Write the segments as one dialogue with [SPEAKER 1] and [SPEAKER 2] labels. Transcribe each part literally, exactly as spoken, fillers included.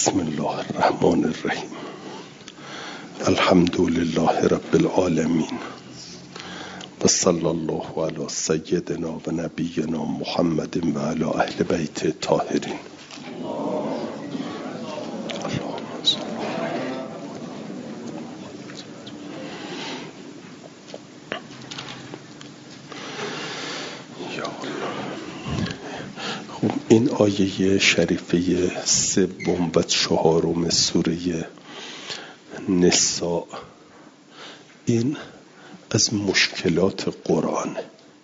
[SPEAKER 1] بسم الله الرحمن الرحیم. الحمد لله رب العالمین و صلی الله علی سیدنا و نبینا محمد و علی اهل بیت الطاهرین. این آیه شریفه سوم و چهارم سوره نساء این از مشکلات قرآن،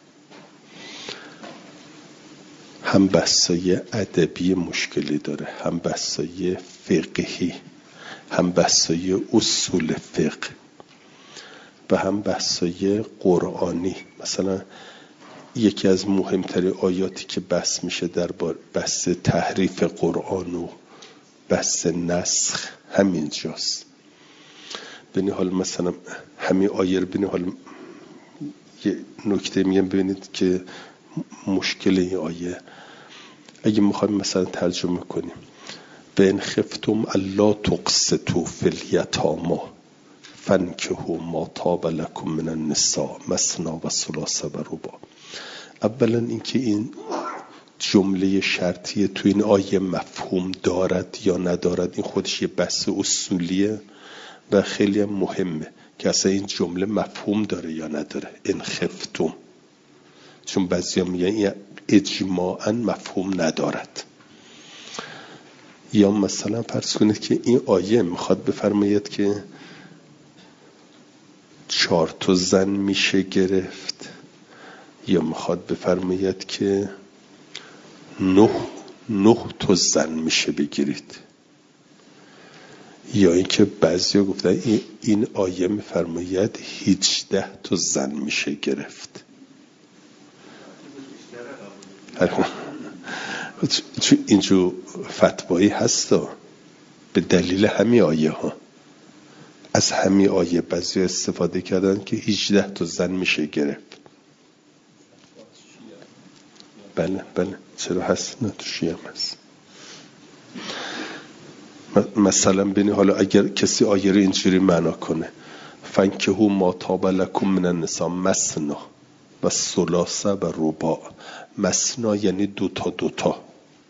[SPEAKER 1] هم بحثای ادبی مشکلی داره، هم بحثای فقهی، هم بحثای اصول فقه و هم بحثای قرآنی. مثلا یکی از مهمترین آیاتی که بحث میشه در بحث تحریف قرآن و بحث نسخ همینجاست. ببینید حال مثلا همین آیه رو ببینید، حال یه نکته میگم ببینید که مشکل این آیه اگه میخوایم مثلا ترجمه کنیم بین خفتم الا تقسطوا فی الیتامی فانکحوا ما طاب لکم من النساء مثنی و ثلاث و رباع. اولا اینکه این جمله شرطیه تو این آیه مفهوم دارد یا ندارد، این خودش یه بحث اصولیه و خیلی مهمه که اصلا این جمله مفهوم داره یا نداره. ان خفتم، چون بعضیا میگن این اجماعاً مفهوم ندارد. یا مثلا فرض کنید که این آیه میخواد بفرماید که چهار تا زن میشه گرفت، یا میخواد بفرماید که نه نه تا زن میشه بگیرید، یا اینکه بعضیا گفتن این, این آیه میفرماید هجده تا زن میشه گرفت. چون اینجور فتوایی هستا به دلیل همین آیه ها، از همین آیه بعضیا استفاده کردن که هجده تا زن میشه گرفت. بله بله چرا هست؟ نه تو شیعه هم هست. مثلا ببینید حالا اگر کسی آیه رو اینجوری معنا کنه فانکحوا ما طاب لکم من النساء مثنی و ثلاث و رباع. مثنی یعنی دوتا دوتا،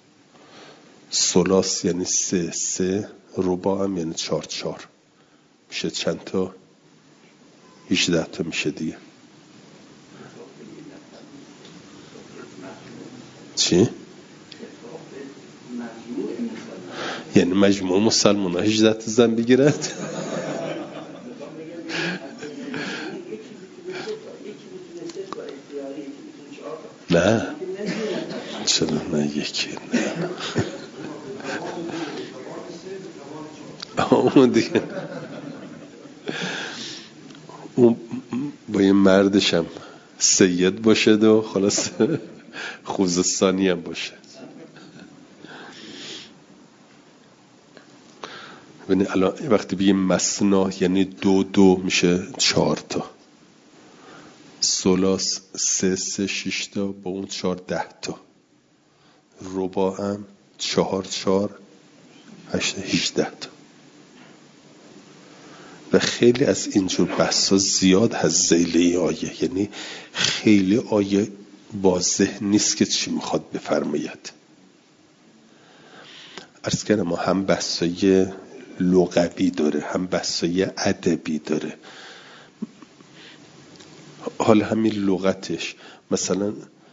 [SPEAKER 1] ثلاث یعنی سه سه، رباع هم یعنی چار چار. میشه چند تا؟ هجده تا میشه دیگه. چی؟ یعنی مجموع مسلمان ها هجده تا زن بگیرد؟ نه چرا نه یکی نه اون دیگه اون با یه مردشم سید باشه و خلاص خوزستانی هم باشه. ببینید الان وقتی بگیم مثنا یعنی دو دو میشه چهار تا، ثلاث سه سه شش تا، با اون چهار ده تا، رباع هم چهار چهار هشت هجده تا. و خیلی از اینجور بحثا زیاد هست ذیل این آیه، یعنی خیلی آیه واضح نیست که چی میخواد بفرماید. عرض کردم ما هم بحثای لغوی داره هم بحثای ادبی داره. حالا همین لغتش مثلا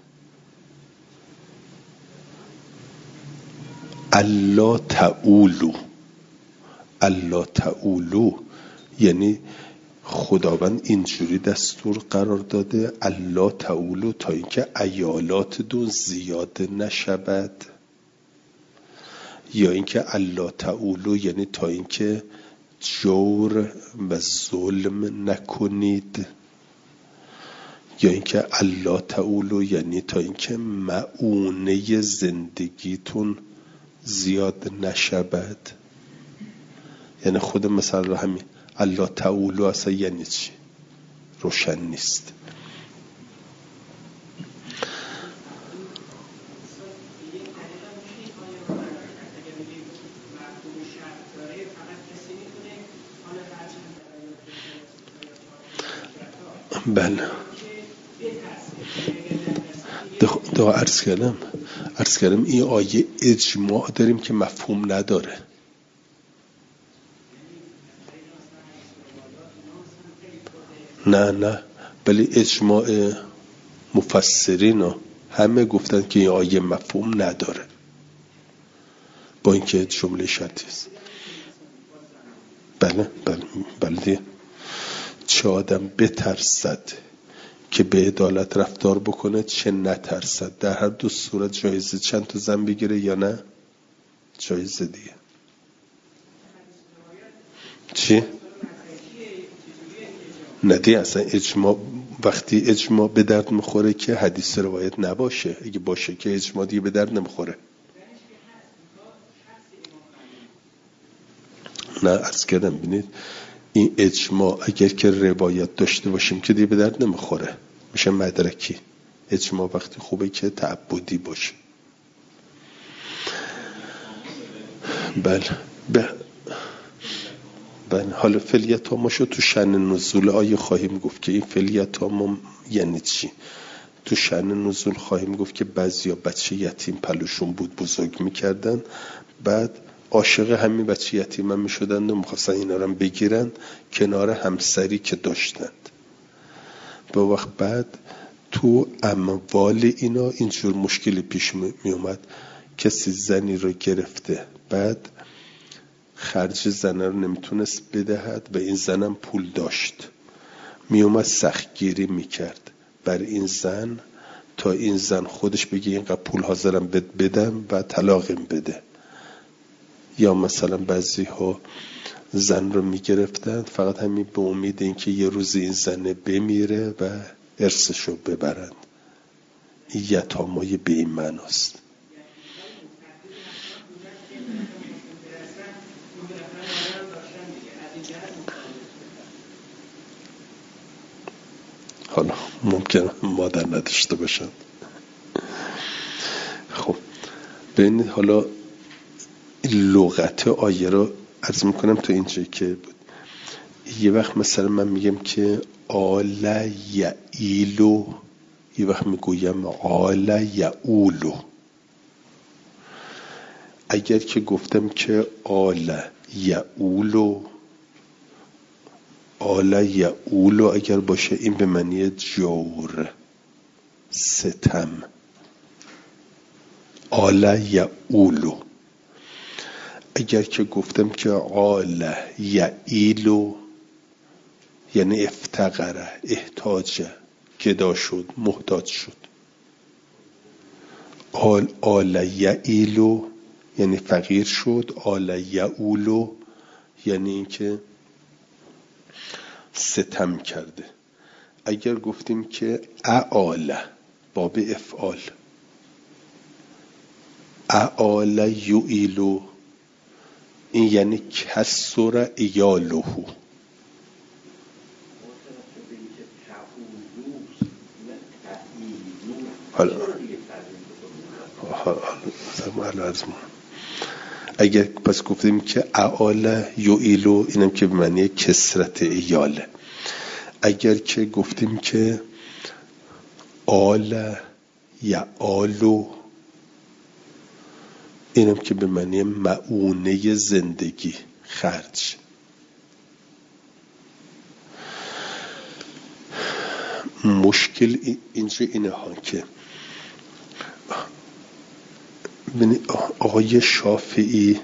[SPEAKER 1] الا تعولو، الا تعولو یعنی خداوند اینجوری دستور قرار داده الا تعولو تا اینکه ایالاتتون زیاد نشود، یا اینکه الا تعولو یعنی تا اینکه جور و ظلم نکنید، یا اینکه الا تعولو یعنی تا اینکه معونه زندگیتون زیاد نشود. یعنی خود مثلا همین الا تعولو اصلا یعنی چی روشن نیست. بله دا عرض کردم عرض کردم این آیه اجماع داریم که مفهوم نداره. نه نه ولی اجماع مفسرین ها همه گفتن که این آیه مفهوم نداره، با اینکه جمله شرطی است. بله بله بله چه آدم بترسد که به عدالت رفتار بکنه، چه نترسد. در هر دو صورت جایزه چند تا زن بگیره یا نه جایزه دیگه. چی؟ ندی اصلا اجماع وقتی اجماع به درد میخوره که حدیث روایت نباشه، اگه باشه که اجماع دیگه به درد نمیخوره. نه عرض کردم ببینید این اجماع اگر که روایت داشته باشیم که دیگه به درد نمیخوره، میشه مدرکی. اجماع وقتی خوبه که تعبدی باشه. بله بله بله حالا فلیتاماشو تو شأن نزول آیه خواهیم گفت که این فلیتام یعنی چی. تو شأن نزول خواهیم گفت که بعضیا بچه یتیم پلوشون بود بزرگ میکردن، بعد عاشق همین بچه یتیم هم میشدن و میخواستن اینا رو بگیرن کنار همسری که داشتند. به وقت بعد تو اموال اینا اینجور مشکلی پیش می اومد، کسی زنی رو گرفته، بعد خرج زنه رو نمیتونست بدهد و این زنم پول داشت، می اومد سختگیری میکرد بر این زن تا این زن خودش بگه اینقدر پول حاضرم بدم و طلاقم بده. یا مثلا بعضی ها زن رو میگرفتن فقط همین به امید اینکه یه روز این زنه بمیره و ارثشو ببرند. یتامای به این معناست. حالا ممکن مادر نداشته باشن. خب ببینید حالا لغت آیه رو عرض میکنم تو اینجا که بود. یه وقت مثلا من میگم که آل یعیلو، یه وقت میگویم آل یعولو. اگر که گفتم که آل یعولو آل یعولو اگر باشه این به معنی جور، ستم. آل یعولو. اگر که گفتم که آل یعیلو یعنی افتقره، احتاجه، گدا شد، محتاج شد. آل آل یعیلو یعنی فقیر شد. آل یعولو یعنی اینکه ستم کرده. اگر گفتیم که اعال باب افعال، اعال یعیلو این یعنی کسر ایالو. حالا حالا اگر پس گفتیم که اعال یعیلو اینم که به معنی کسرت ایاله. اگر که گفتیم که آل یعالو اینم که به معنی معونه زندگی، خرج. مشکل اینجا اینه ها که آقای شافعی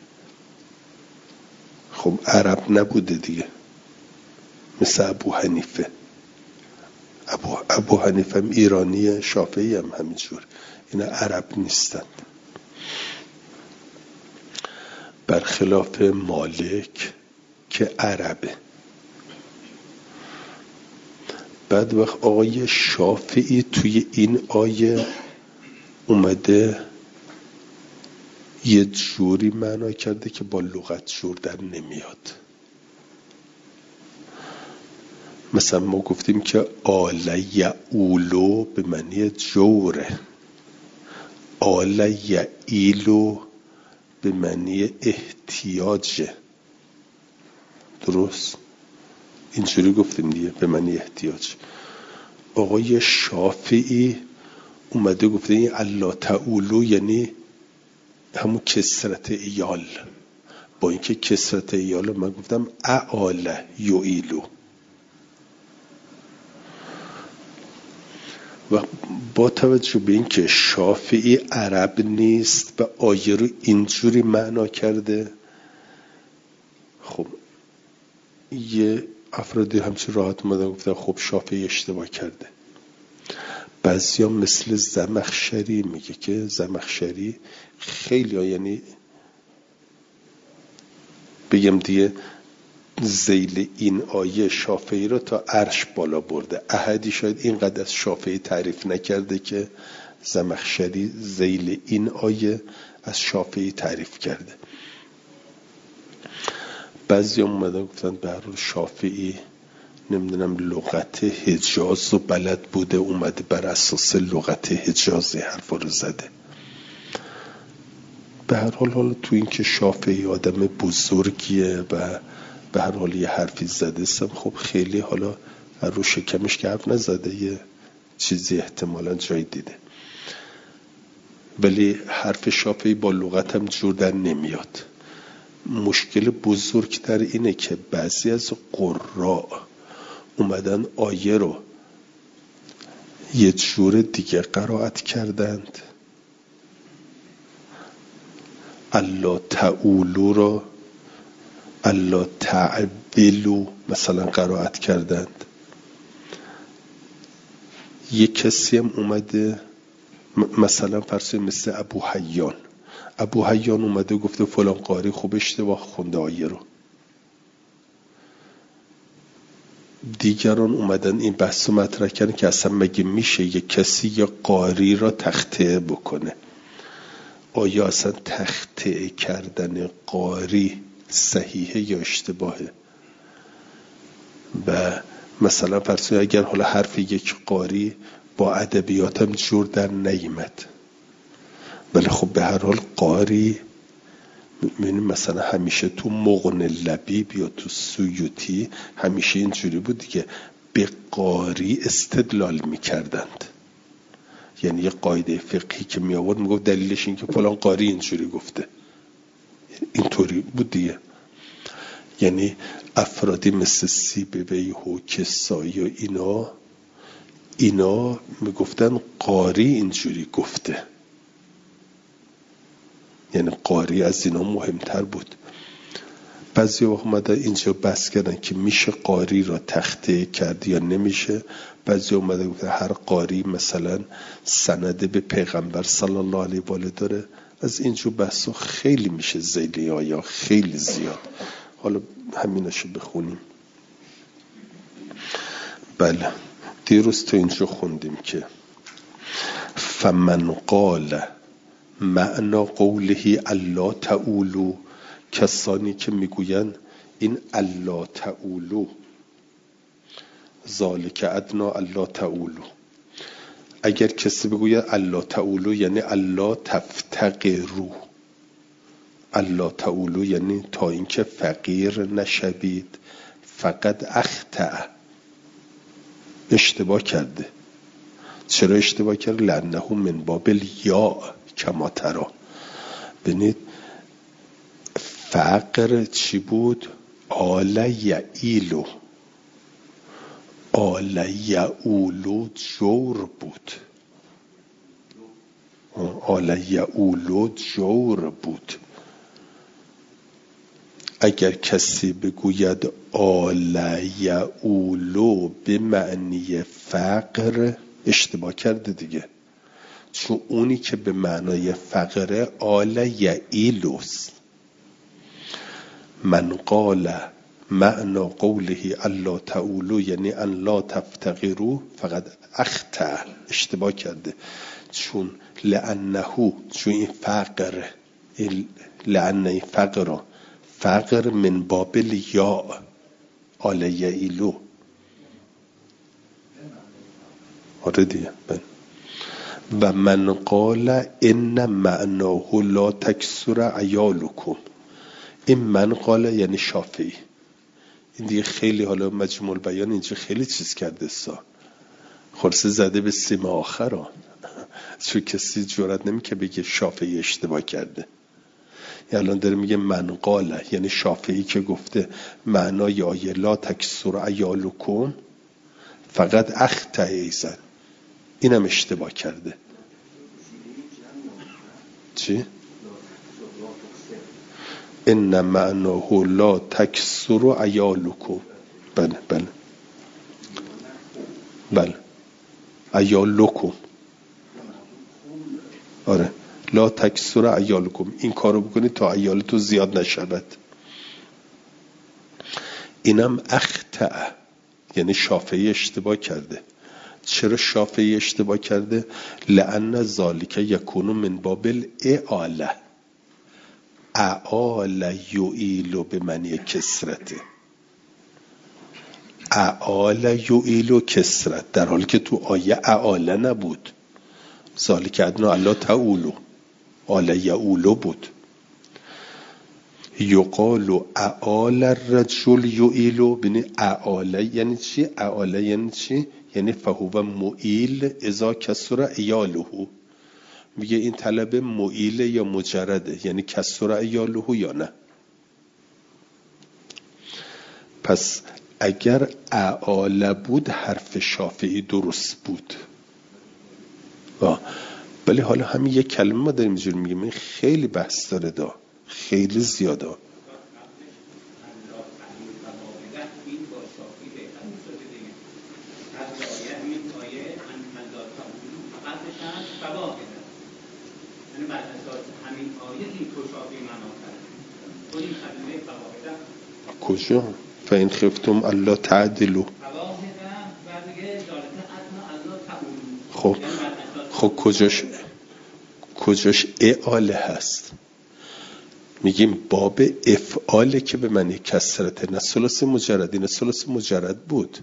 [SPEAKER 1] خب عرب نبوده دیگه، مثل ابو حنیفه. ابو, ابو حنیفه هم ایرانی، شافعی هم همینجور، اینا عرب نیستند. برخلاف مالک که عربه. بعد وقت آقای شافعی توی این آیه اومده یه جوری معنا کرده که با لغت جور در نمیاد. مثلا ما گفتیم که آل یعولو به معنی جوره، آل یعیلو به معنی احتیاجه. درست؟ اینجوری گفتیم دیگه به معنی احتیاج. آقای شافعی اومده گفته این الله تعولو یعنی همون کسرت ایال، با اینکه کسرت ایال من گفتم اعال یعیلو، و با توجه به اینکه شافعی عرب نیست و آیه رو اینجوری معنا کرده، خب یه افرادی همچون راحت اومدن گفتن خب شافعی اشتباه کرده. بعضیا مثل زمخشری میگه که زمخشری خیلی ها، یعنی بگم دیگه ذیل این آیه شافعی رو تا عرش بالا برده. احدی شاید اینقدر از شافعی تعریف نکرده که زمخشری ذیل این آیه از شافعی تعریف کرده. بعضی هم اومدن گفتن به هر حال شافعی نمیدونم لغت حجاز و بلد بوده، اومده بر اساس لغت حجاز حرفا رو زده. به هر حال حالا تو این که شافعی آدم بزرگیه و به هر حال یه حرفی زده استم، خب خیلی حالا رو شکمش که حرف نزده، یه چیزی احتمالا جای دیده، ولی حرف شافعی با لغت هم جور در نمیاد. مشکل بزرگتر اینه که بعضی از قراء اومدن آیه رو یه جور دیگه قرائت کردند، الله تعولو رو الله تعولو مثلا قرائت کردند. یه کسی هم اومده مثلا فرض مثل ابو حیان ابو حیان اومده گفته فلان قاری خوب اشتباه خونده آیه رو. دیگران اومدن این بحث رو مطرح کردن که اصلا مگه میشه یه کسی یا قاری را تخطئه بکنه؟ آیا اصلا تخطئه کردن قاری صحیحه یا اشتباهه؟ و مثلا فرض اگر حالا حرف یک قاری با ادبیاتم جور در نیامد، ولی خب به هر حال قاری می‌بینیم مثلا همیشه تو مغنی لبیب یا تو سیوطی همیشه اینجوری بود که به قاری استدلال میکردند، یعنی یه قاعده فقهی که می آورد میگفت دلیلش این که فلان قاری اینجوری گفته، اینطوری بود دیگه. یعنی افرادی مثل سیبوی و کسایی و اینا اینا میگفتن قاری اینجوری گفته، یعنی قاری از اینا مهمتر بود. بعضی وقت اومدن اینجا بحث کردن که میشه قاری را تخطئه کرد یا نمیشه. بعضی اومدن گفتن هر قاری مثلا سند به پیغمبر صلی الله علیه و آله داره. از اینجور بحثا خیلی میشه ذیلی آیا خیلی زیاد. حالا همیناشو بخونیم. بله دیروز تو اینجا خوندیم که فمن قال معنا قوله الله تعولو، کسانی که میگوین این الله تعولو ذالک ادنا الله تعولو، اگر کسی بگوید الله تعولو یعنی الله تفتقرو، الله تعولو یعنی تا اینکه فقیر نشوید، فقط اخطأ اشتباه کرده. چرا اشتباه کرد؟ لانه من باب الیا کما ترا. ببینید فقر چی بود؟ آل یعیلو، آل یعولو جور بود، آل یعولو جور بود. اگر کسی بگوید آل یعولو به معنی فقر، اشتباه کرده دیگه، چون اونی که به معنای فقر آل یعیلوست. من قال معنا قوله الله تعولو یعنی ان لا تفتقروا، فقط اخطأ اشتباه کرده، چون لانه چون این فقر لانه این فقر فقر من باب الیا آل یعیلو. آره دیگه. و من قال ان معناه لا تکسر عیالکم، این من قال یعنی شافعی، این دیگه خیلی، حالا مجموع البیان اینجا خیلی چیز کرده سا خلاصه زده به سیم آخر، چون کسی جرئت نمیکنه بگه شافعی اشتباه کرده. یعنی الان داره میگه من قاله، یعنی شافعی که گفته معنای آیه لا تکسر عیالکم فقط اخطأ ایزن، اینم اشتباه کرده. چی؟ ان معناه لا تکسر عیالکم. بله بله بله عیالکم، آره لا تکسر عیالکم، این کارو بکنید تا عیالتو زیاد نشود. اینم اخطأ، یعنی شافعی اشتباه کرده. چرا شافعی اشتباه کرده؟ لأن ذالک یکون من باب الاعاله، اعاله یعیل به معنی کسرته، اعاله یعیل کسرت، در حالی که تو آیه اعاله نبود. ذالک ادنا الا تعولو، آله یعولو بود. یقال اعال الرجل یعیلو، بینی اعاله یعنی چی؟ اعاله یعنی چی؟ یعنی فهو معیل اذا کسر عیاله. میگه این طلب معیل یا مجرده، یعنی کسر عیاله یا نه. پس اگر اعاله بود حرف شافعی درست بود. ولی حالا همین یک کلمه ما داریم اینجوری میگیم، این خیلی بحث داره، دا خیلی زیاده. کجا؟ فین خفتم الا تعدلوا. خب خب کجاش کجاش اعاله هست؟ میگیم باب افعاله که به معنی کسرته، نه ثلاثی مجرد. این ثلاثی مجرد بود،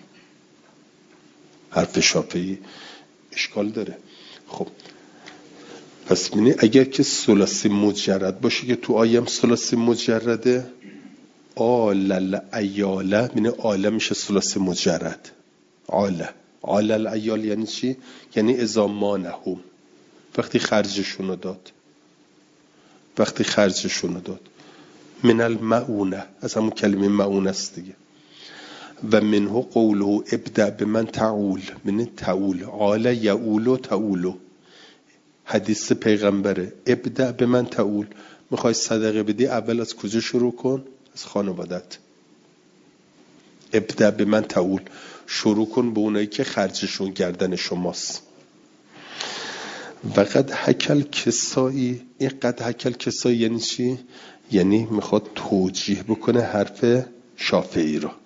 [SPEAKER 1] حرف شافعی اشکال داره. خب پس بینی اگر که ثلاثی مجرد باشه که تو آیم ثلاثی مجرده، آلل ایاله، بینی آله میشه ثلاثی مجرد. آله آلل ایال یعنی چی؟ یعنی اذا مانهم، وقتی خرجشونو داد، وقتی خرجشونو داد. من المعونه، از همون کلمه معونه است دیگه. و منه قوله ابدأ بمن تعول، من تعول آل یعول تعول، حدیث پیغمبره. ابدأ بمن تعول، میخوای صدقه بدی اول از کجا شروع کن؟ از خانوادت. ابدأ بمن تعول، شروع کن به اونایی که خرجشون گردن شماست. و قد حکل کسایی، این قد حکل کسایی یعنی چی؟ یعنی میخواد توجیه بکنه حرف شافعی رو،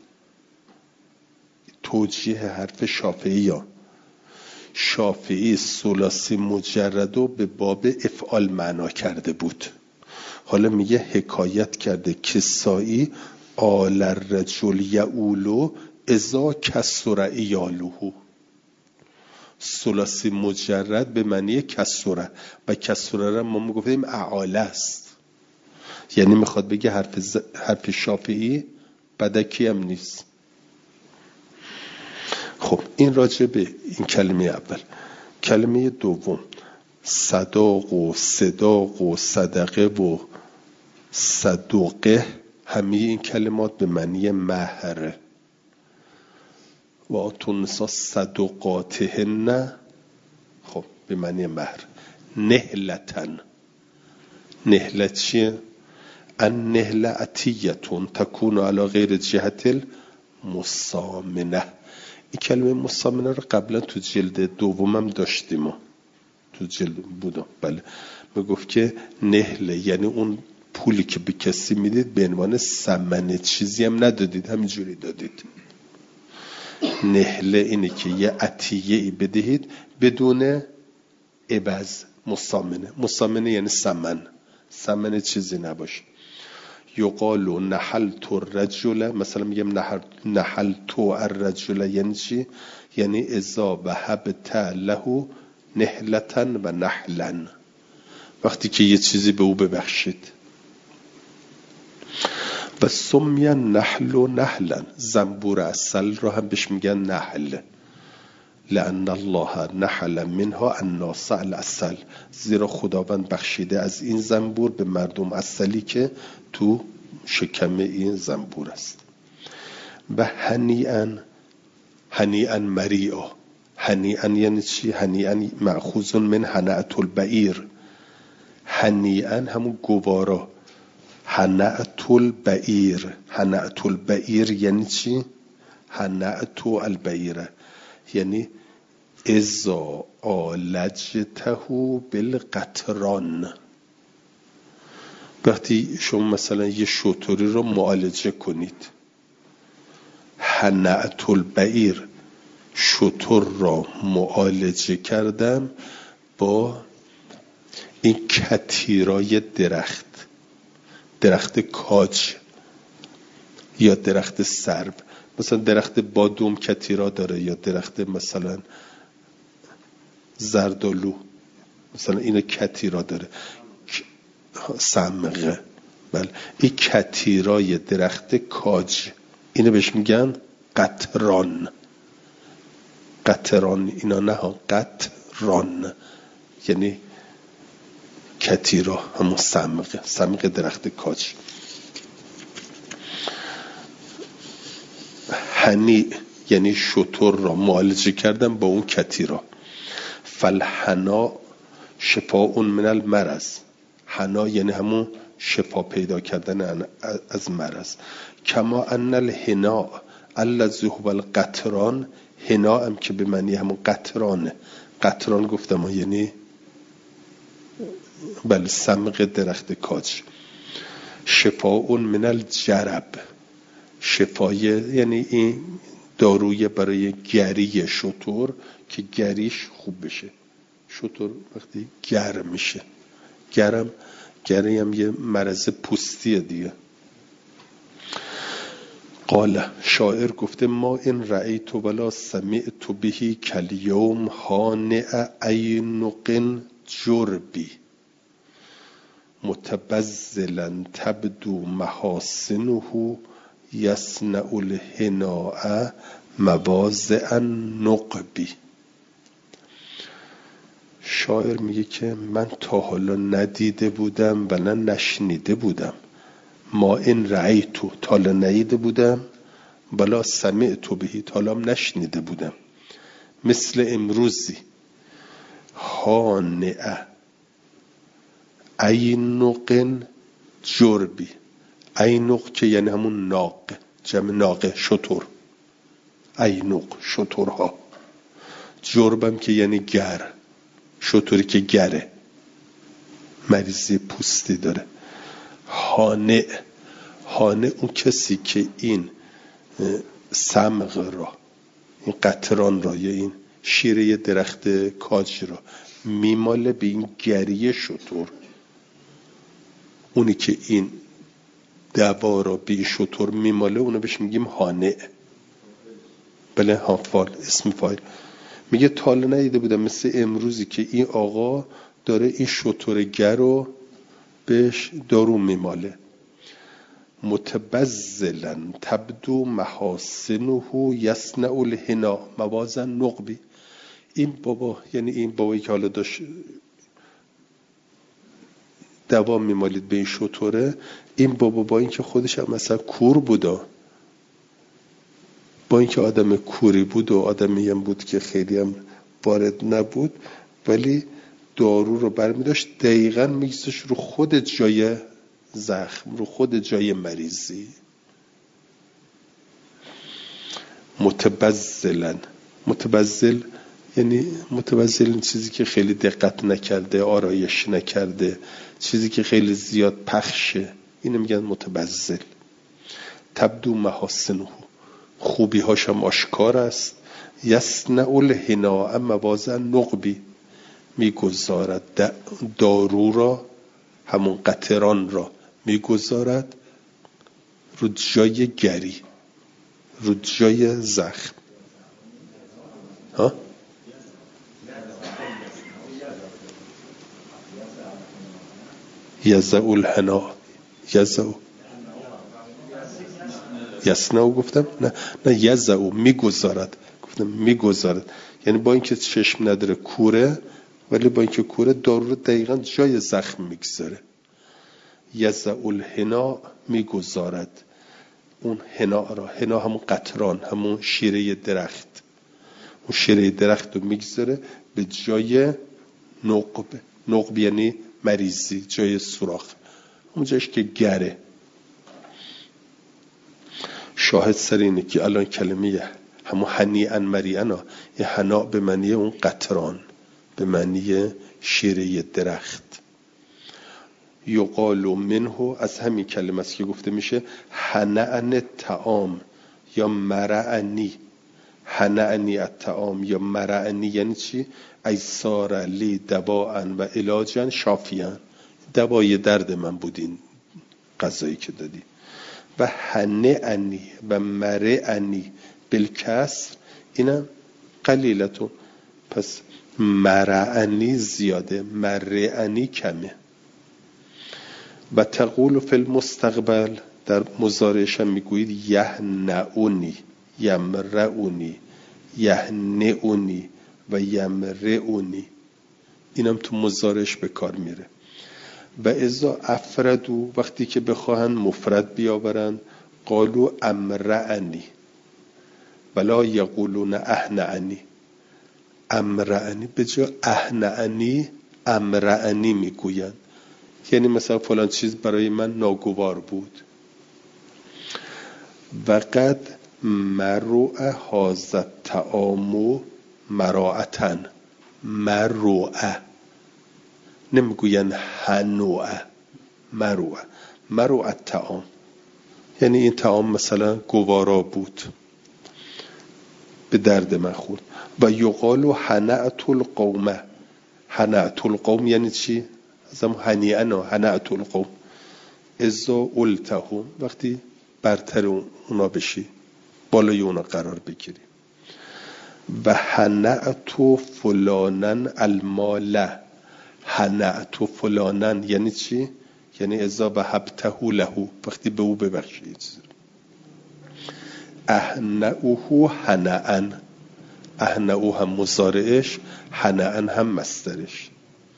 [SPEAKER 1] توجیه حرف شافعی. یا شافعی ثلاثی مجرد رو به باب افعال معنا کرده بود، حالا میگه حکایت کرده کسایی آل الرجل یعولو اذا کسر عیاله. ثلاثی مجرد به معنی کسره، و کسره را ما میگفتیم اعاله است، یعنی میخواد بگه حرف, ز... حرف شافعی بدکی هم نیست. خب این راجع به این کلمه اول. کلمه دوم صداق و صداق و صدقه و صدقه، همه این کلمات به معنی مهره. و آتون نسا صدقاتهن، خب به معنی مهر. نهلتن، نهلت چیه؟ ان نهل عطیتون تکون علی غیر جهت المسامنه. این کلمه مسامنه رو قبلا تو جلد دومم داشتیم و تو جلد بودم. بله میگفت که نهله یعنی اون پولی که به کسی میدید به عنوان ثمن، چیزی هم ندادید، همینجوری دادید. نهله اینه که یه عطیه ای بدهید بدون عوض. مسامنه، مسامنه یعنی ثمن، ثمن چیزی نباشه. یقال نحلت الرجل، مثلا میگم نحلت الرجل یعنی چی؟ یعنی اذا وهبت له نهلتا و نحلا، وقتی که یه چیزی به او ببخشید. و سمی نحل و نحلا، زنبور عسل را هم بهش میگن نحل، لأن الله نحل منها الناس العسل، زیرا خداوند بخشیده از این زنبور به مردم عسلی که تو شکم این زنبور است. و هنیئا، هنیئا مریعا، هنیئا یعنی چی؟ هنیئا مأخوذ من هنأت البعیر، هنیئا همون گوارا، هنأت البعیر، هنأت البعیر یعنی چی؟ هنأت البعیره یعنی اذا آلجته بالقطران، وقتی شما مثلا یه شتری رو معالجه کنید، هنأت البعیر، شتر را معالجه کردم با این کتیرای درخت، درخت کاج یا درخت سرب، مثلا درخت بادوم کتیرا داره یا درخت مثلا زردالو، مثلا اینو کتیرا داره، سمغه، بله این کتیرای درخت کاج، اینو بهش میگن قطران، قطران اینا نه ها، قطران یعنی کتیرا، همون سمغه، سمغه درخت کاج. هنی یعنی شتر را معالجه کردن با اون کتیرا. فالحنا شفاء من المرض، حنا یعنی همون شفا پیدا کردن از مرض. کما ان الحنا الذی هو القطران، حنا هم که به معنی همون قطرانه، قطران گفتم یعنی بله سمغ درخت کاج. شفاء من الجرب، شفای یعنی این داروی برای گری شتر که گریش خوب بشه. شتر وقتی گرم میشه، گرم گری هم یه مرض پوستیه دیگه. قال شاعر گفته ما این رأیت ولا سمعت بهی کالیوم هانع عینق جربی متبذلا تبدو محاسنه یصنع الحناء مواضع نقبی. شاعر میگه که من تا حالا ندیده بودم و نه نشنیده بودم، ما این رأیتو تا حالا ندیده بودم، بلا سمعتو بهی تا حالا نشنیده بودم، مثل امروزی هانع عینق جربی، عینق که یعنی همون ناقه، جمع ناقه شتر، عینق شترها، جربم که یعنی گر، شتری که گره مریضی پوستی داره. هانع، هانع اون کسی که این سمغ را، این قطران را یا این شیره درخت کاج را میماله به این گریه شتر، اونی که این دوا را به این شتر میماله اونو بهش میگیم هانع. بله هافال اسم فاعل. میگه تاله ندیده بودم مثل امروزی که این آقا داره این شتر گر رو بهش دارو میماله. متبذلا تبدو محاسنه یصنع الحنا مواضع نقبی. این بابا یعنی این بابایی که حالا داشت دوا میمالید به این شتره، این بابا با این که خودش هم مثلا کور بودا، با این که آدم کوری بود و آدمی هم بود که خیلی هم وارد نبود، ولی دارو رو برمی داشت دقیقا میگذاشت رو خود جای زخم، رو خود جای مریضی. متبذلا، متبذل یعنی متبذل این چیزی که خیلی دقت نکرده، آرایش نکرده، چیزی که خیلی زیاد پخشه، اینو میگن متبذل. تبدو محاسنه، خوبی هاشم آشکار است. یصنع الحناء مواضع نقبی، میگذارد دارو را، همون قطران را میگذارد رو جای گری، رو جای زخم. ها؟ یزع الحناء، یزع یسنعو گفتم؟ نه نه یزعو میگذارد، گفتم میگذارد، یعنی با اینکه چشم نداره کوره، ولی با اینکه کوره دارو رو دقیقا جای زخم میگذاره. یزعو الحنا میگذارد اون حنا را، حنا همون قطران، همون شیره درخت، اون شیره درخت رو میگذاره به جای نقب. نقب یعنی مریضی، جای سوراخ، اون جایش که گره. شاهد سر اینه که الان کلمه همون هنیئا مریئا، یه حنا به معنی اون قطران، به معنی شیره درخت. یقال منه، از همین کلمه است که گفته میشه هنأن طعام یا مرعنی. هنأنی الطعام یا مرعنی یعنی چی؟ ایسار لی دواء و علاجا شافیان، دوای درد من بودین غذایی که دادی. و هنئنی و مرعنی بالکسر اینم قلیلتون، پس مرعنی زیاده، مرعنی کمه. و تقول فی المستقبل، در مضارعش هم میگویید یهنعونی، یمرعونی، یهنعونی و یمرعونی، اینم تو مضارعش به کار میره. و اذا افردو، وقتی که بخواهن مفرد بیاورن، قالو امرعنی ولا یقولون اهنعنی. امرعنی به جای اهنعنی امرعنی میگوین، یعنی مثلا فلان چیز برای من ناگوار بود. و قد مروع هذا الطعام مراعتن، مروع، نمیگوین هنوع، مروع، مروع الطعام یعنی این طعام مثلا گوارا بود، به درد من خورد. و یقال هنأت القوم، هنأت القوم یعنی چی؟ ازم هنیئا، هنأت القوم اذا اولتهم، وقتی برتر اونا بشی، بالای اونا قرار بگیری. و هنأت فلانن المال، هنأت فلانن یعنی چی؟ یعنی اذا وهبته له، وقتی به او ببخشید. اهنئوه هنأن، اهنئو هم مضارعش، هنأن هم مصدرش.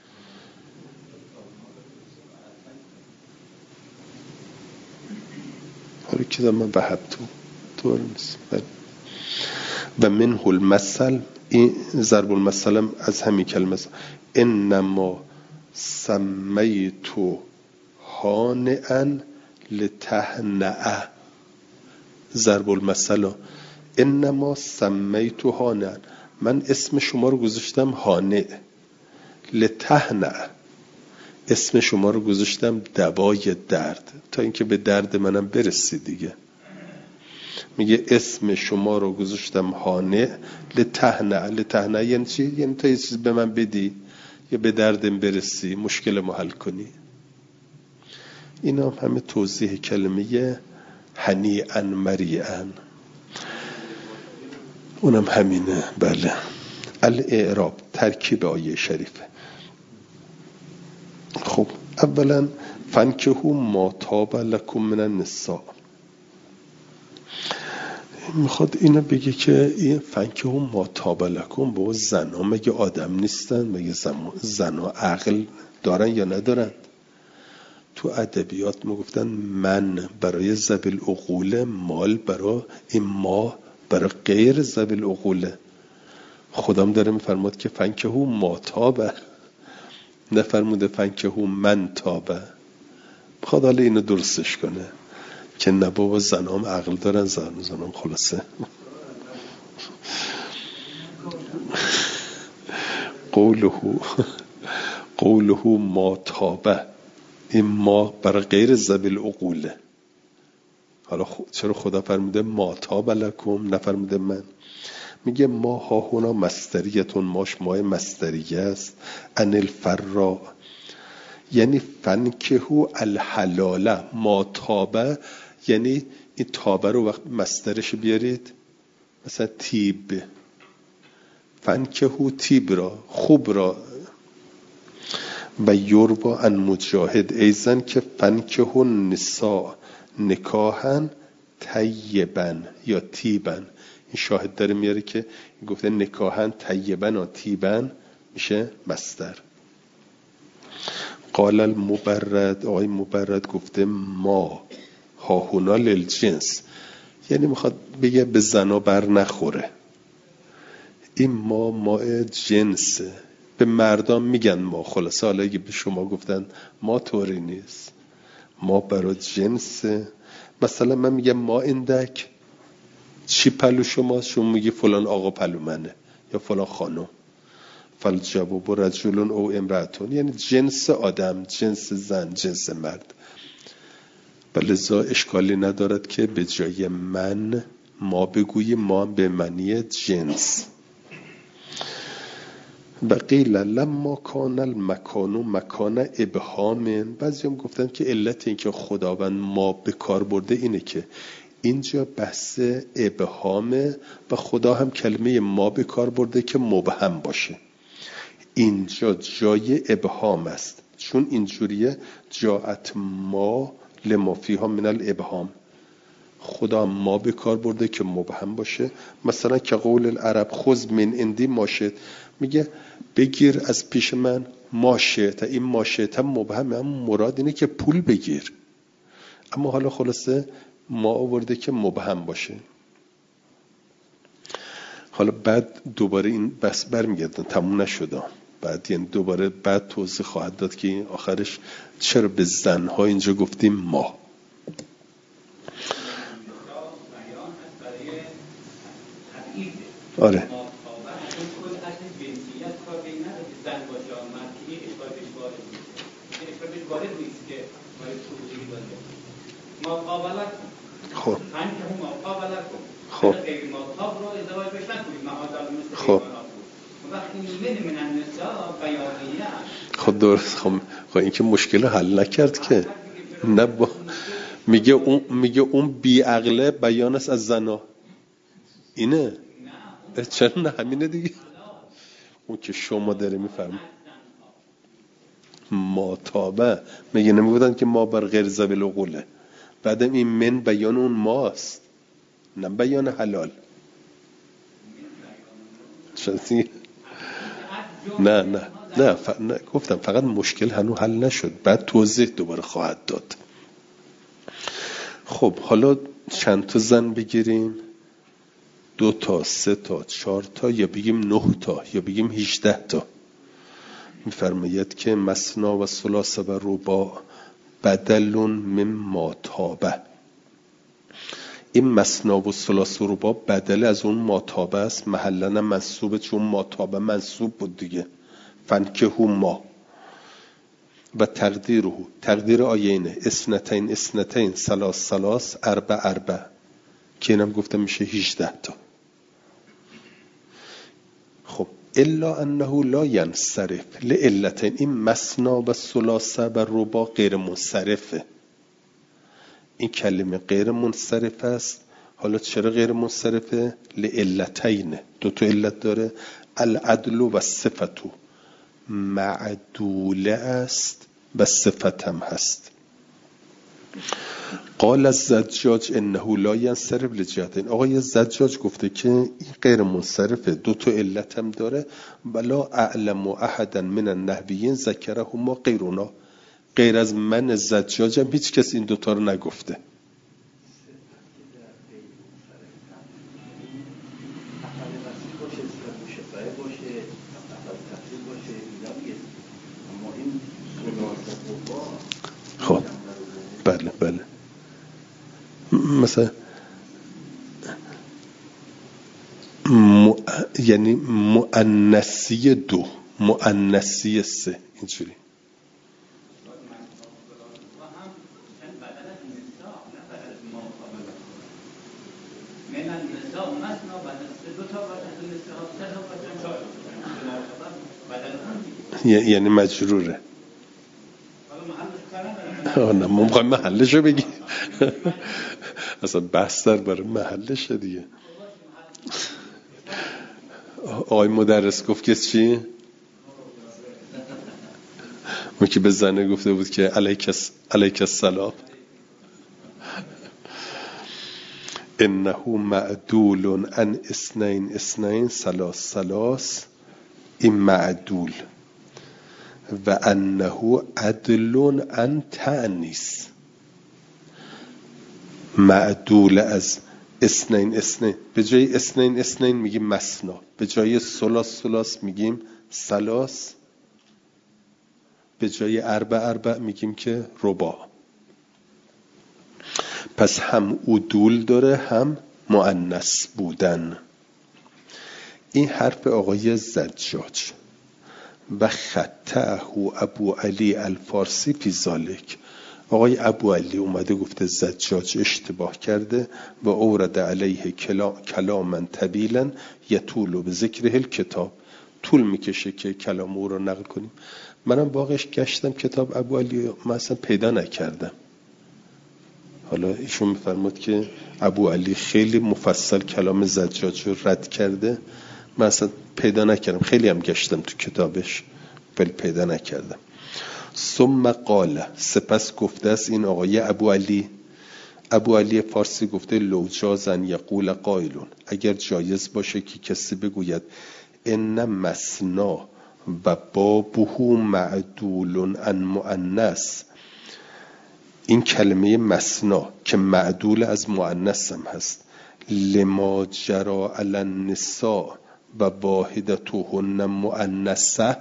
[SPEAKER 1] حالا که من وهبته طور نیست. و منه المثل، این ضرب المثل از همین کلمه است. انما سمیت هانئا لتهنأ، ضرب المثل انما سمیت هانئا، من اسم شما رو گذاشتم هانئ، لتهنأ اسم شما رو گذاشتم دوای درد، تا اینکه به درد منم برسی دیگه. میگه اسم شما رو گذاشتم هانئ لتهنأ، لتهنأ یعنی چی؟ یعنی تا یه چیز به من بدی یا به دردم برسی، مشکل ما حل کنی. اینا هم همه توضیح کلمه هنیئا مریئا، اونم همینه. بله. الاعراب، ترکیب آیه شریفه. خب اولا فانکحوا ما طاب لکم من النساء، میخواد اینو بگه که این فانکحوا ما طاب لکم، با زنا مگه آدم نیستن؟ مگه زنا عقل دارن یا ندارن؟ تو ادبیات میگفتن من برای ذوی العقول، مال برای این، ما برای غیر ذوی العقول. خدام داره میفرماد که فانکحوا ما طاب، نفرموده فانکحوا من طاب. خدا حالا اینو درستش کنه که نه بابا زنام عقل دارن، زن زنام خلاصه. قوله قوله ما طاب، این ما برای غیر ذوی العقوله. حالا چرا خدا فرموده ما طاب لکم نفرموده من؟ میگه ما ها هنا مصدریتون، ماش مای مصدریه است. ان الفراء یعنی فنکحوا الحلال، ما طاب یعنی این طاب رو وقت مصدرش بیارید، مثلا تیب، فنکحوا تیب را، خوب را. و یروا عن مجاهد ایزن که فنکحوا النساء نکاحا طیبن یا تیبن. این شاهد داره میاره که گفته نکاحن طیبن و تیبن میشه مصدر. قال المبرد، آقای مبرد گفته ما هاهونا للجنس، یعنی میخواد بگه به زنا بر نخوره. این ما ما جنسه، به مردان میگن ما. خلاصه حالا اگه به شما گفتن ما طوری نیست، ما برای جنسه. مثلا من میگم ما اندک چی پلو شما، شما میگی فلان آقا پلو منه یا فلان خانم. فالجواب رجل او امرأتون، یعنی جنس آدم، جنس زن، جنس مرد. بلذا اشکالی ندارد که به جای من ما بگویی ما به معنی جنس. و قیل لما کان المکان مکان ابهام، بعضی هم گفتن که علت این که خداوند ما به کار برده اینه که اینجا بحث ابهامه و خدا هم کلمه ما به کار برده که مبهم باشه. اینجا جای ابهام است، چون اینجوریه جاءت ما لما فیها من الابهام. خدا ما به کار برده که مبهم باشه. مثلا که قول العرب خذ من عندی ما شئت، میگه بگیر از پیش من ما شئت. این ما شئت هم مبهمه، هم مراد اینه که پول بگیر، اما حالا خلاصه ما آورده که مبهم باشه. حالا بعد دوباره این بس برمیگردن، تموم نشده، بعد یعنی دوباره بعد توضیح خواهد داد که این آخرش چرا به زنها اینجا گفتیم ما. آره خب خب خب خب درست. خب خب این که مشکل حل نکرد که نه با... میگه اون میگه اون بی عقله بیان است از زنا. اینه چرا نه همینه دیگه. اون که شما داره میفهم ما تابه میگه نمیگفتن که ما بر غیر ذوی العقوله. بعدم این من بیان اون ماست، نه بیان حلال. شدی؟ نه نه نه, ف... نه گفتم فقط مشکل هنوز حل نشد، بعد توضیح دوباره خواهد داد. خب حالا چند تا زن بگیریم؟ دو تا، سه تا، چهار تا، یا بگیم نه تا، یا بگیم هجده تا. میفرماید که مثنا و ثلاث و رباع بدل مما تابه. این مثنا و ثلاث و رباع بدل از اون ماتابه است، محلنا منصوبه، چون ماتابه منصوب بود دیگه. فنکهو ما و تقدیره، تقدیر آیینه اثنتین اثنتین ثلاث ثلاث اربع اربع، که اینم گفتم میشه هجده تا. خب الا انه لا ینصرف لعلتین، این مثنا و ثلاث و رباع غیر منصرفه. این کلمه غیر منصرف است. حالا چرا غیر منصرفه؟ لعلتین، دو تا علت داره. العدل و صفتو، معدوله است و صفت هم هست. قال الزجاج انه لا ینصرف لجهتین، آقای زجاج گفته که این غیر منصرفه، دو تا علت هم داره. ولا اعلم احدا من النحویین ذکرهما غیرنا، غیر از من زجاجم هیچ کس این دوتا رو نگفته. خب بله بله، مثلا م... یعنی مؤنثی دو، مؤنثی سه، اینجوری. یعنی مجروره. آه نه ما میخوایم محلشو بگی. اصلا بحث در برای محلشه دیگه. آقای مدرس گفت که چی؟ اون که به زنه گفته بود که علیک السلام. انه معدول عن اثنین اثنین ثلاث ثلاث، این معدول. و انه عدل عن تأنیس، معدول از اثنین اثنین، به جای اثنین اثنین میگیم مثنا، به جای ثلاث ثلاث میگیم ثلاث، به جای اربع اربع میگیم که رباع. پس هم عدول داره هم مؤنث بودن. این حرف آقای زجاج. و خطأه ابو علی الفارسی فی ذالک، آقای ابو علی اومده گفته زجاج اشتباه کرده و اورد علیه کلاما طویلا یطول به ذکره الکتاب، طول میکشه که کلام او رو نقل کنیم. منم باقیش گشتم کتاب ابو علی من اصلا پیدا نکردم. حالا ایشون میفرمود که ابو علی خیلی مفصل کلام زجاج رو رد کرده، من اصلا پیدا نکردم، خیلی هم گشتم تو کتابش ولی پیدا نکردم. ثم قال، سپس گفته است این آقای ابو علی، ابو علی فارسی گفته لو جازن یقول قائلون، اگر جایز باشه که کسی بگوید ان مثنا و بابه معدول عن مؤنث، این کلمه مثنا که معدول از مؤنث هم هست، لما جرا علی النساء و واحدتهن مؤنثه،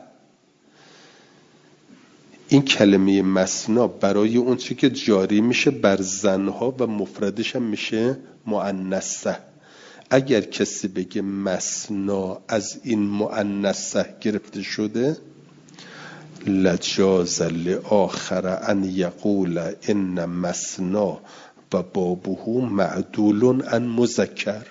[SPEAKER 1] این کلمه مثنا برای اون چی که جاری میشه بر زنها و مفردش هم میشه مؤنثه. اگر کسی بگه مثنا از این مؤنثه گرفته شده، لجاز لآخر ان یقول ان مثنا و بابه معدول عن مذکر.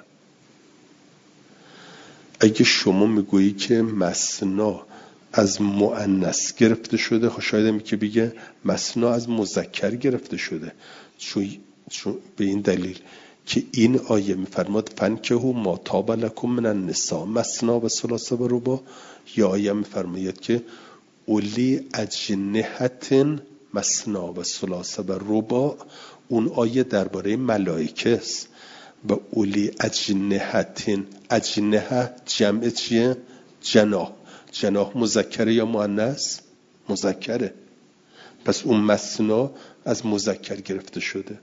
[SPEAKER 1] اگه شما میگویی که مثنا از مؤنث گرفته شده، شاید هم که بگه مثنا از مذکر گرفته شده، چون, چون به این دلیل که این آیه میفرماد فنکحوا ما طاب لکم من النساء مثنا و ثلاث و رباع، یا آیه میفرماید که اولی اجنحة مثنا و ثلاث و رباع، اون آیه درباره ملائکه است. و اولی اجنحة، اجنحه جمع چیه؟ جناح. جناح مذکره یا مؤنث؟ مذکره. پس اون مثنا از مذکر گرفته شده.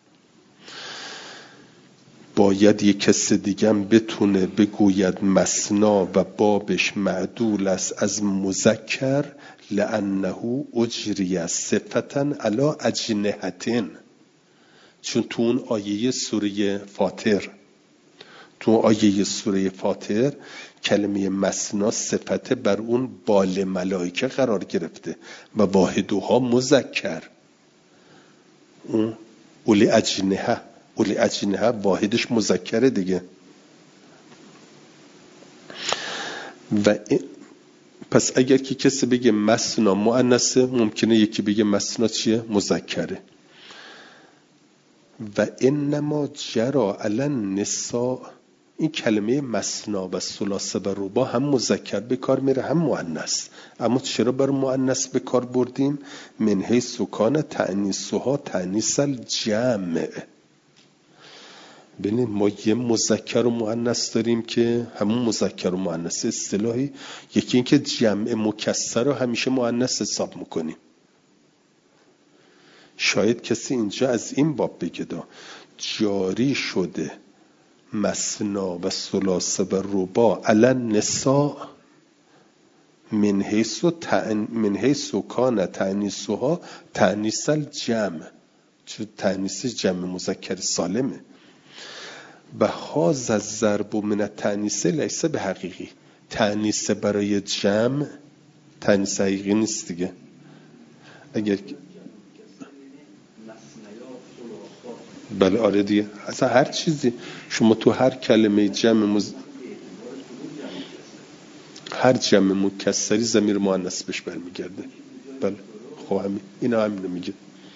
[SPEAKER 1] باید یک کس دیگه هم بتونه بگوید مثنا و بابش معدول است از مذکر، لانه اجری صفتا علی اجنحة، چون تو اون آیه سوره فاطر، تو آیه سوره فاطر کلمه مثنا صفت بر اون بال ملائکه قرار گرفته و واحدها مذکر. اون اولی اجنحه، اولی اجنحه واحدش مذکره دیگه. و پس اگر که کسی بگه مثنا مؤنثه، ممکنه یکی بگه مثنا چیه؟ مذکره. و انما جرا علی النساء، این کلمه مثنا و ثلاث و رباع هم مذکر به کار میره هم مؤنث. اما چرا بر مؤنث به کار بردیم؟ من حیث کان تأنیثها تأنیث الجمع. ببینید ما یه مذکر و مؤنث داریم که همون مذکر و مؤنث اصطلاحی، یکی این که جمع مکسر رو همیشه مؤنث حساب میکنیم. شاید کسی اینجا از این باب بگه دا جاری شده مثنا و ثلاث و رباع علی النساء من حیث تأن... من حیث کان تأنیثها تأنیث الجمع، چون تأنیث جمع مذکر سالمه. و هذا الضرب من التأنیث لیس به حقیقی، تأنیث برای جمع تأنیث حقیقی نیست دیگه. اگر بله آره دیگه، اصلا هر چیزی شما تو هر کلمه جمع مز... هر جمع مکسری ضمیر مؤنث بهش برمیگرده. بله خب همین اینا همینو میگه.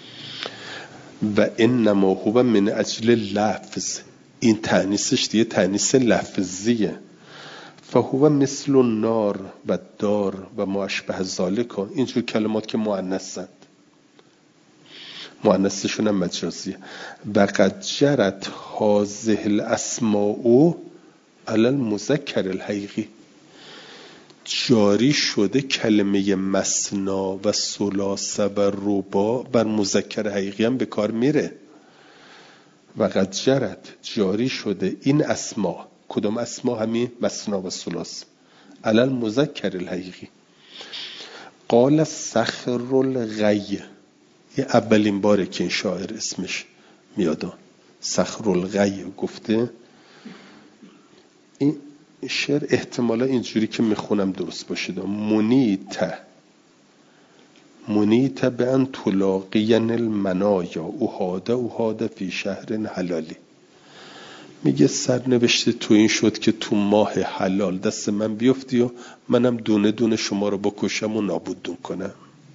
[SPEAKER 1] و انما هو من اجل لفظ، این تأنیثش دیگه تأنیث لفظیه. فهو مثل النار و دار و ما اشبه ذالک، اینجور کلمات که مؤنثند، مؤنثشون هم مجازیه. و قد جرت هذه الاسماء علی المذکر الحقیقی. جاری شده کلمه مثنا و ثلاثه و رباع بر مذکر حقیقی هم به کار میره. و قد جرت، جاری شده این اسما. کدوم اسما؟ همین مثنا و ثلاثه علی المذکر الحقیقی. قال صخر الغی، یه اولین باره که این شاعر اسمش میادن. صخر الغی گفته. این شعر احتمالا اینجوری که میخونم درست باشید. منیت منیت به ان تلاقین المنایا اوهاده اوهاده فی شهر حلالی. میگه سرنوشته تو این شد که تو ماه حلال دست من بیفتی و منم دونه دونه شما رو بکشم و نابودون کنم.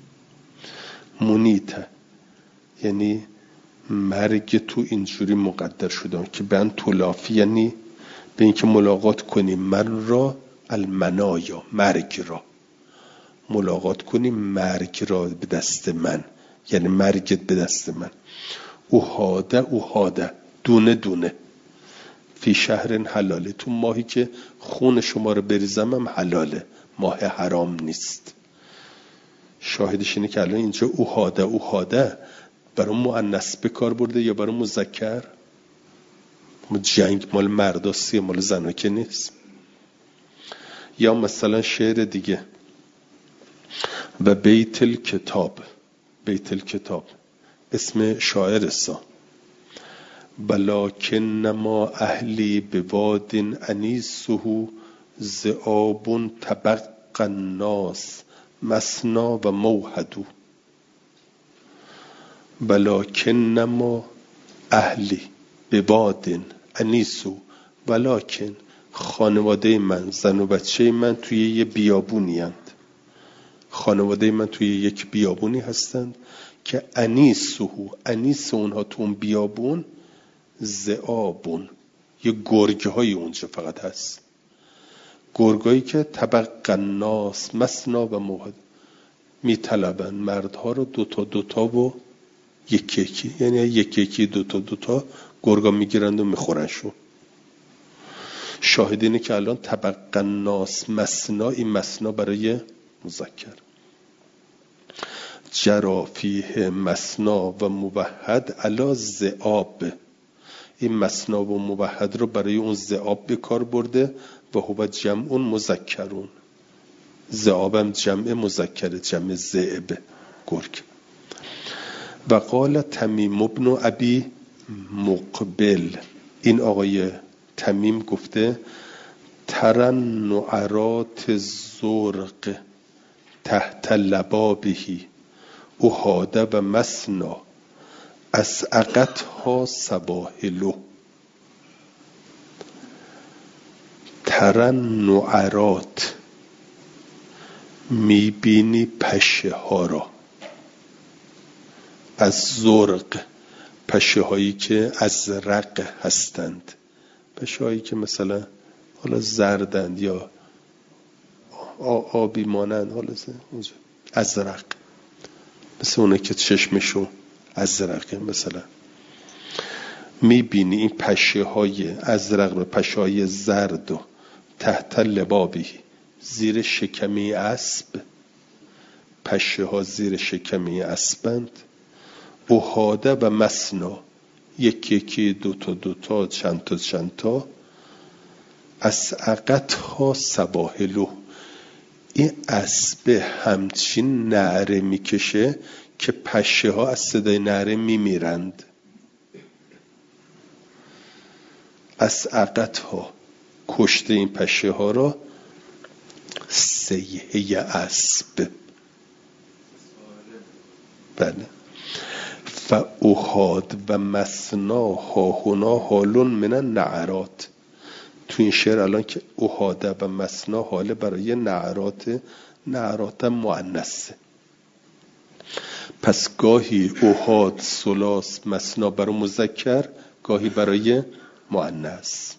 [SPEAKER 1] منیت یعنی مرگ تو اینجوری مقدر شدن که به ان تلافی، یعنی به اینکه ملاقات کنی من را، المنایا مرگ را، ملاقات کنی مرگ را به دست من، یعنی مرگت به دست من. اوهاده اوهاده دونه دونه فی شهر حلاله، تو ماهی که خون شما رو بریزم هم حلاله، ماه حرام نیست. شاهدش اینه که الان اینجا اوهاده اوهاده برای مؤنث به کار برده یا برای مذکر؟ جنگ مال مرداست، مال زنا که نیست. یا مثلا شعر دیگه، و بیت الکتاب، بیت الکتاب اسم شاعر سا. بلکن ما اهلی بواد انیسه ذئاب تبق الناس مثنا و موحدو. بلکن ما اهلی بواد انیسو، ولکن خانواده من، زن و بچه من توی یه بیابونی هستند. خانواده من توی یک بیابونی هستند که انیسو، انیس اونها تو اون بیابون ذئابون، یه گرگه های اونجا فقط هست. گرگایی که طبق الناس مثنا و موحد، می طلبن مردها رو دوتا دوتا و یکی یکی، یعنی یکی یکی دوتا دوتا گرگا میگیرند و میخورنشون. شاهدینه که الان طبق الناس مثنا، این مثنا برای مذکر. جرا فیه مثنا و موحد علی ذئاب، این مثنا و موحد رو برای اون ذئاب به کار برده. و هو جمع مذکرون، ذئاب هم جمع مذکر، جمع ذئب گرگ. و قال تمیم ابن ابی مقبل، این آقای تمیم گفته ترن نعرات زرق تحت لبابهی اوهاده و مسنا اسعقتها سواحلو. ترن نعرات، میبینی پشه ها را، از زرق، پشه هایی که ازرق هستند، پشه هایی که مثلا حالا زردند یا آبی مانند، حالا ازرق، مثل اونه که چشمشون ازرقه. مثلا میبینی این پشه های ازرق و پشه های زرد و تحت لبابی، زیر شکمی اسب، پشه ها زیر شکمی اسبند. اوهاده و مسنا، یکی یکی دوتا دوتا چند تا چند تا. اسعقتها سواحلو، این اسب همچین نعره میکشه که پشه ها از صدای نعره میمیرند. اسعقتها، کشته این پشه ها را، سیحه اسب. بله. فاوهاد و مسنا هاهنا حالون من النعرات. تو این شعر الان که اوهاده و مسنا حاله برای نعرات، نعرات مؤنثه. پس گاهی اوهاد ثلاث مسنا برای مذکر، گاهی برای مؤنث.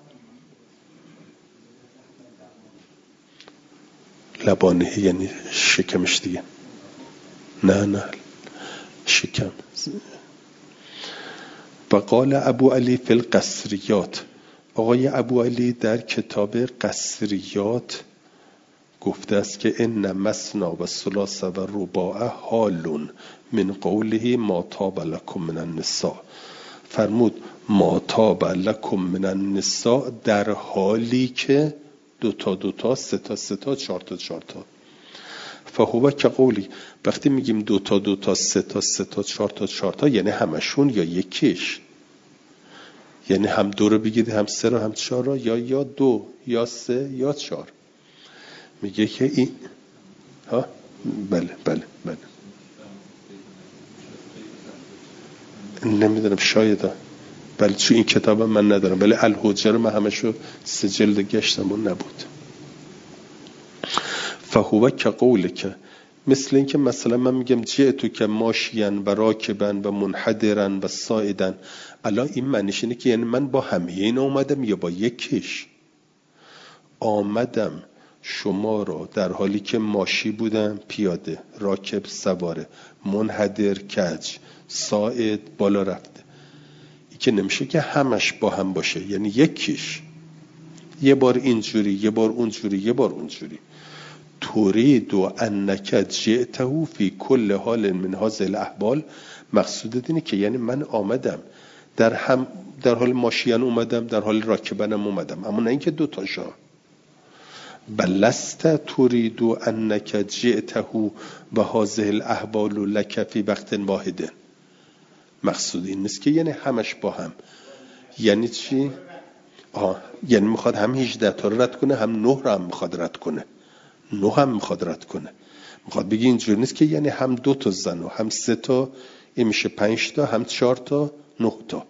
[SPEAKER 1] لبانه یعنی شکمش دیگه، نه نه شکم. و قال ابو علی فی القصریات، آقای ابو علی در کتاب قصریات گفته است که ان مثنی و ثلاث و رباع حال من قوله ما طاب لکم من النساء. فرمود ما طاب لکم من النساء در حالی که دو تا دو تا، سه تا سه تا، چهار تا چهار تا. فهو که قولی، وقتی میگیم دو تا دو تا، سه تا سه تا، چهار تا چهار تا، یعنی همشون یا یکیش، یعنی هم دو رو بگیرید هم سه رو هم چهار رو، یا یا دو یا سه یا چهار. میگه که این ها بله بله بله نمیدونم شاید ها. بله چون این کتاب من ندارم، ولی الحجه رو من همشو سه جلد گشتم و نبود. فهو که قوله، که مثل این که مثلا من میگم جئتو که ماشین و راکبن و منحدرن و سایدن، الان این معنیش اینه که یعنی من با همه این اومدم یا با یکیش آمدم شما را در حالی که ماشی بودم پیاده، راکب سواره، منحدر کج، ساعد بالا رفته. این که نمیشه که همش با هم باشه، یعنی یکیش یه بار اینجوری یه بار اونجوری یه بار اونجوری. تريد انک جئته فی کل حال من هذه الاحوال، مقصود اینه که یعنی من آمدم در هم در حال ماشین اومدم، در حال راکبنم اومدم، اما نه اینکه دو تاشا. بلست تريد انک جئته و هذه الاحوال لك فی وقت واحد. مقصود این نیست که یعنی همش با هم. یعنی چی؟ آه یعنی میخواد هم هجده تا رد کنه، هم نه رو هم میخواد رد کنه، نه هم میخواد رد کنه. میخواد بگی اینجوری نیست که یعنی هم دو تا زن و هم سه تا، این میشه پنج تا، هم چهار تا، نه تا.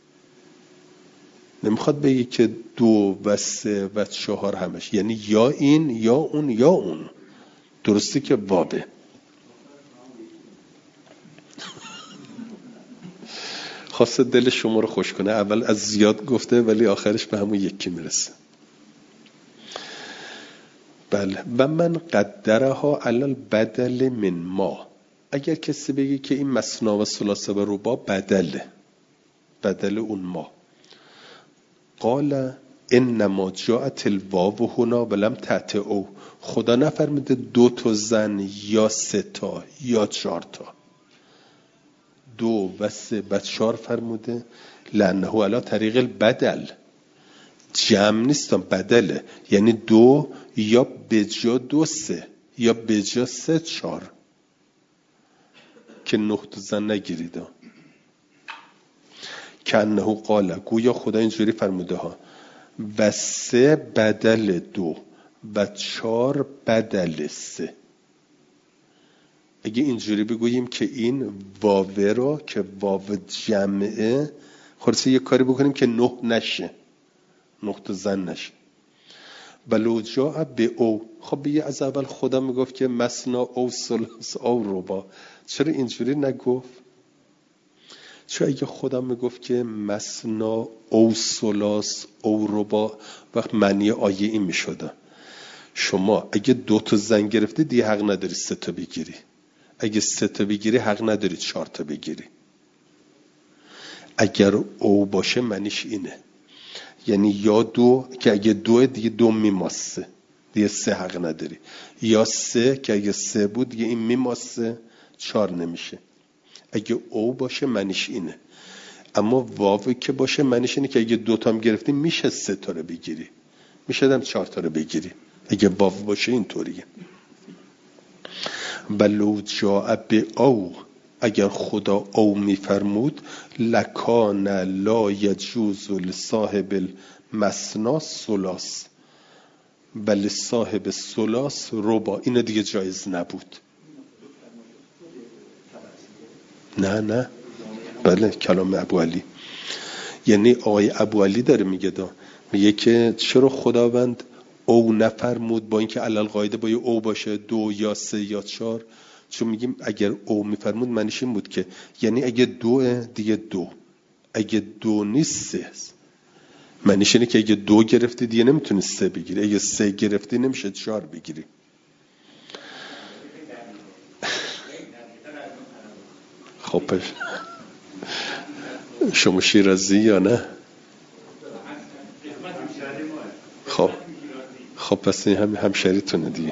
[SPEAKER 1] نمیخواد بگی که دو و سه و چهار همش، یعنی یا این یا اون یا اون. درسته که وابه. خواسته دل شما رو خوش کنه، اول از زیاد گفته ولی آخرش به همون یکی میرسه. بله. و من قدرها علل بدل من ما، اگر کسی بگه که این مثنی و ثلاثه و رباع بدله، بدل اون ما. قال انما جاءت الواو هنا ولم تأت او، خدا نفرموده دو تا زن یا سه تا یا چهار تا، دو و سه و چهار فرموده. لانه علی طریق البدل، جمع نیستم بدله، یعنی دو یا بجا دو سه یا بجا سه چهار، که نه تا زن نگیرید. که انه قال، گویا خدا اینجوری فرموده ها، و سه بدل دو و چهار بدل سه. اگه اینجوری بگوییم که این واوه را که واو جمعه، خلاصه یه کاری بکنیم که نه نشه، نه تا زن نشه. ولو جاء به او، خب بگه از اول خدا میگفت که مثنا او ثلاث او رباع، چرا اینجوری نگفت؟ چرا اگه خدا میگفت که مثنا او ثلاث او رباع، وقت معنی آیه این میشد شما اگه دو تا زن گرفتی دیگه حق نداری سه تا بگیری، اگه سه تا بگیری حق نداری چهار تا بگیری. اگر او باشه معنیش اینه، یعنی یا دو که اگه دو دیگه دو میماسه دیگه سه حق نداری، یا سه که اگه سه بود دیگه این میماسه چهار نمیشه. اگه او باشه معنیش اینه. اما واو که باشه معنیش اینه که اگه دو تا هم گرفتی میشه سه تا رو بگیری، میشه هم چهار تا رو بگیری. اگه واو باشه اینطوریه. ولو جاء به او، اگر خدا او میفرمود، لکان لا یجوز لصاحب المثنا ثلاث بل صاحب ثلاث رباع، اینو دیگه جایز نبود. نه نه بله کلام ابو علی، یعنی آقای ابو علی داره میگه دا میگه که چرا خداوند او نفرمود با اینکه علل قاعده با او باشه دو یا سه یا چهار؟ چون میگیم اگر او میفرمود معنیش این بود که یعنی اگه دو دیگه دو، اگه دو نیست سه. معنیش اینه که اگه دو گرفتی دیگه نمیتونی سه بگیری، اگه سه گرفتی نمیشه چهار بگیری. خب شما شیرازی یا نه؟ خب خب پس این هم همشریتونه دیگه.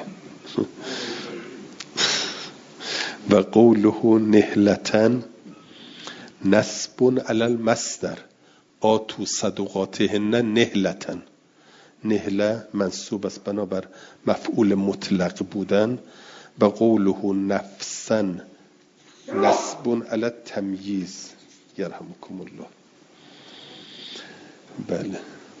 [SPEAKER 1] و قوله نهلتن نسب علی المصدر آتو صدقاتهن نهلتن. نهله منصوب است بنابر مفعول مطلق بودن. و قوله نفسا نسب علی التمییز یرحمکم الله. بله.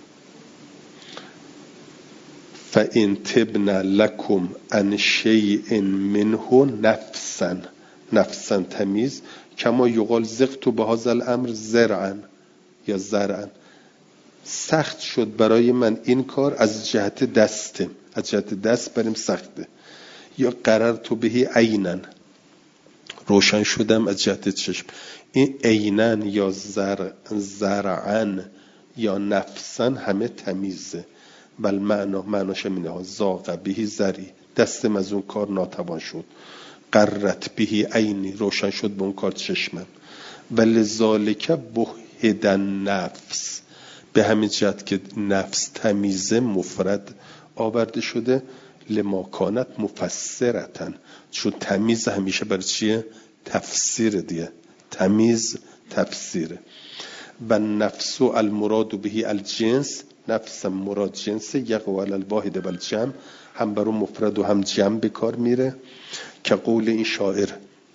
[SPEAKER 1] فَإِن تِبْنَ لَكُمْ عَنْ شَيْءٍ مِّنْهُ نَفْسًا. نفسا تمیز. کما یقال زغت بهذا الامر زرعا یا زرعا، سخت شد برای من این کار از جهت دستم، از جهت دست بریم سخته. یا قررت بهی عینا، روشن شدم از جهت چشم. این عینا یا زر زرعا یا نفسا همه تمیزه. بل معنا معناش همینه ها. زاغ بهی زری، دستم از اون کار ناتوان شد. قررت بهی عینی، روشن شد به اون کار چشمم. ولذالک بهد النفس، به همین جهت که نفس تمیزه مفرد آورده شده. لما کانت مفسرتن، چون تمیز همیشه برای چیه؟ تفسیر دیگه. تمیز تفسیره. و نفس المراد بهی الجنس، نفس مراد جنس. یقع علی الواحد والجمع، هم برای مفرد و هم جمع به کار میره. که قول این شاعر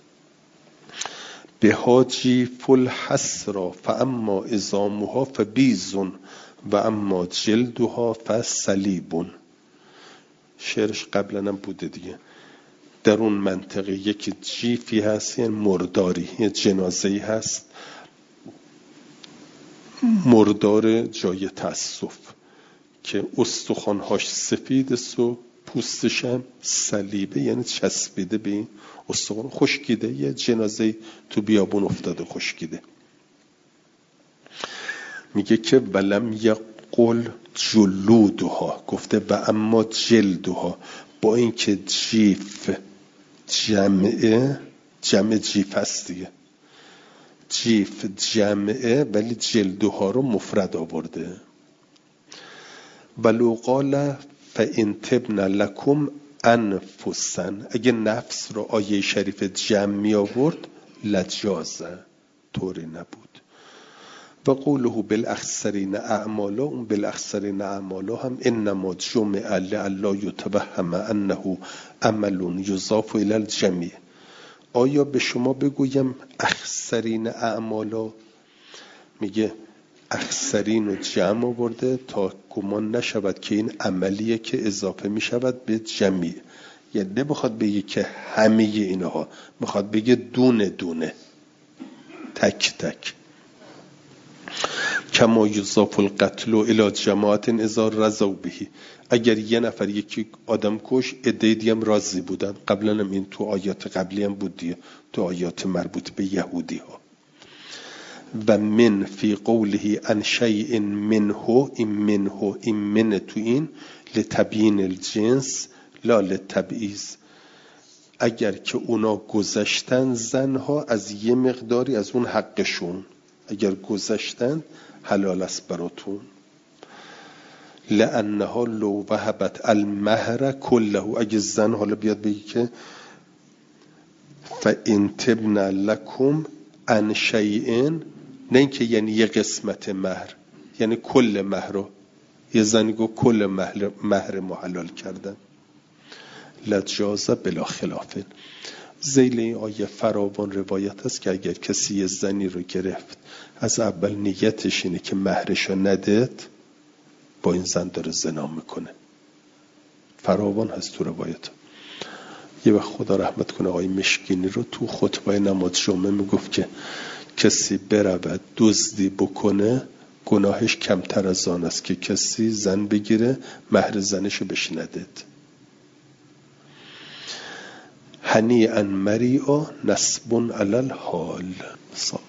[SPEAKER 1] به حاجی فل حسرا فاما ازامها فبیزون و اما جلدها فصلیبون. شعرش قبلا هم بوده دیگه. در اون منطقه یکی جیفی هست، یعنی مرداری، یه جنازه‌ای هست، مردار جای تأسف که استخوان‌هاش سفید است و پوستش هم صلیبه، یعنی چسبیده به این استخوان، خشکیده. یه جنازه تو بیابون افتاده خشکیده. میگه که ولم یقل جلودها، گفته و اما جلدها، با اینکه جیف جمعه، جمع جیف هست دیگه، جیف جمعه، ولی جلدها رو مفرد آورده. ولو قال فَإِن تِبْنَ لَكُمْ أَنفُسًا، اگه نفس رو آیه شریف جمع می آورد لجازه، طوری نبود. و قوله بالاخسرین اعمالا، اون بالاخسرین اعمالا هم انما جمع لعلی یتوهم انه عمل یضاف الی الجمیع. آیا به شما بگویم اخسرین اعمالا؟ میگه اخسرین رو جمع آورده تا گمان نشود که این عملیه که اضافه می شود به جمیع. یعنی نمیخواد بگه که همه اینها، میخواد بگه دونه دونه، تک تک. کما یضاف القتل الی جماعت اذا رضوا به، اگر یه نفر یکی آدم کش عده دیگه هم راضی بودن. قبلا هم این تو آیات قبلی هم بود دیگه، تو آیات مربوط به یهودی ها. و من فی قوله ان شیء منه، این منه، این من تو این لتبیین الجنس لا للتبعیض، اگر که اونا گذشتن زنها از یه مقداری از اون حقشون، اگر گذشتن حلال است براتون. لانها لو وهبت المهر كله، اگه زن حالا بیاد بگی که فَإِن تِبْنَ لَكُمْ عَنْ شَيْءٍ، نه اینکه یعنی یه قسمت مهر، یعنی کل مهر رو، یه زنی گو کل مهر مهر محلال کردن. لجازه بلا خلافه. ذیل این آیه فراوان روایت است که اگر کسی یه زنی رو گرفت از اول نیتش اینه که مهرشو ندید، با این زن داره زنا میکنه. فراوان هست تو روایت. یه وقت خدا رحمت کنه آقای مشکینی رو تو خطبه نماز جمعه میگفت که کسی برود دزدی بکنه گناهش کمتر از آن است که کسی زن بگیره مهر زنشو بهش ندید. هنیئا مریئا نصب علی الحال.